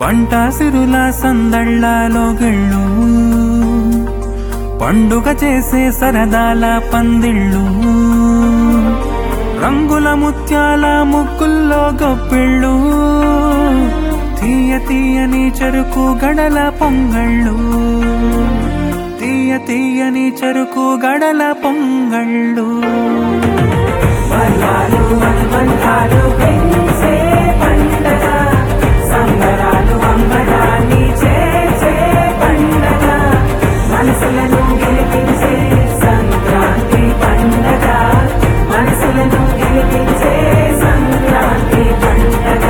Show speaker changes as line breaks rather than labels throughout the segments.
పంట సిరుల సందళ్ళలో గిళ్ళు, పండుగ చేసే సరదాల పందిళ్ళు, రంగుల ముత్యాల ముగ్గుల్లో గొప్పిళ్ళు, తీయ తీయని చెరుకు గడల పొంగళ్ళు, తీయ తీయని చెరుకు గడల పొంగళ్ళు.
బంధాలు అనుబంధాలు పెంచే పండగ, సంబరాలు అంబరాన్ని చేసే పండగ, మనసులను గెలిపించే సంక్రాంతి పండగ, మనసులను గెలిపించే సంక్రాంతి పండగ.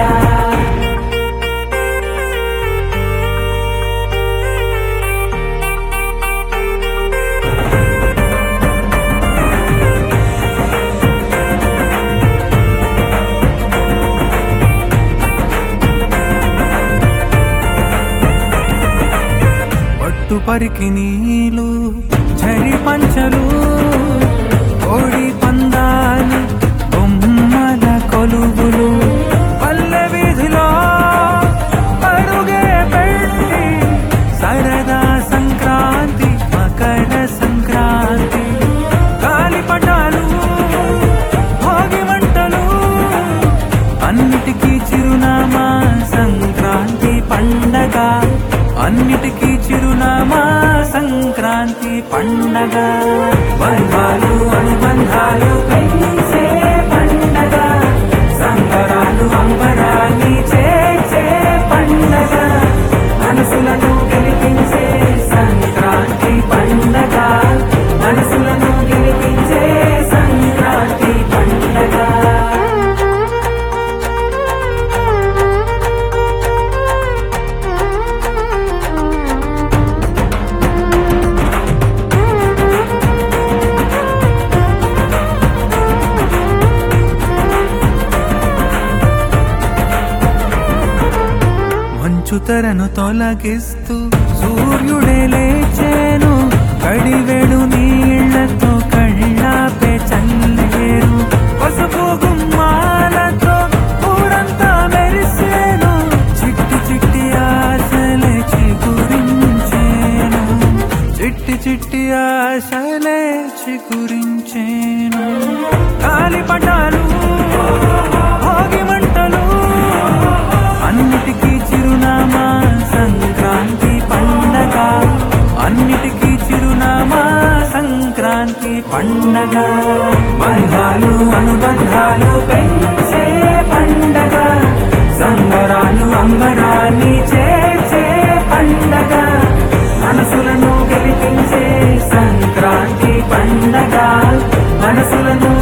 పరికి నీలు చరి పంచలు, కోడి పందాలు, బొమ్మల కొలువులు, పల్లె వీధిలో అడుగే పెట్టి సరదా సంక్రాంతి, మకర సంక్రాంతి, గాలిపటాలు, భోగి మంటలు, అన్నిటికీ చిరునామా సంక్రాంతి పండగ, అన్నిటికీ చిరునామా సంక్రాంతి పండగ.
బంధాలు అనుబంధాలు పెంచే పండగ, సంబరాలు అంబరాన్ని చేసే పండగ, మనసులను గెలిపించే సంక్రాంతి పండగ, మనసులను గెలిపించే సంక్రాంతి పండగ.
మంచుతెరను తొలగిస్తూ సూర్యుడే లేచేను, కడివెడు నీళ్లతో కళ్ళాపే చల్లేరు, పసుపు గుమ్మాలతో ఊరంతా మెరిసేను, చిట్టి చిట్టి ఆశలే చిగురించేను, చిట్టి చిట్టి ఆశలే చిగురించేను, గాలిపటాలు, భోగి మంటలు, అన్నిటికీ చిరునామా సంక్రాంతి పండగ, అన్నిటికీ చిరునామా సంక్రాంతి పండగ.
బంధాలు అనుబంధాలు పెంచే పండగ, సంబరాలు అంబరాన్ని చేసే పండగ, మనసులను గెలిపించే సంక్రాంతి పండగ, మనసులను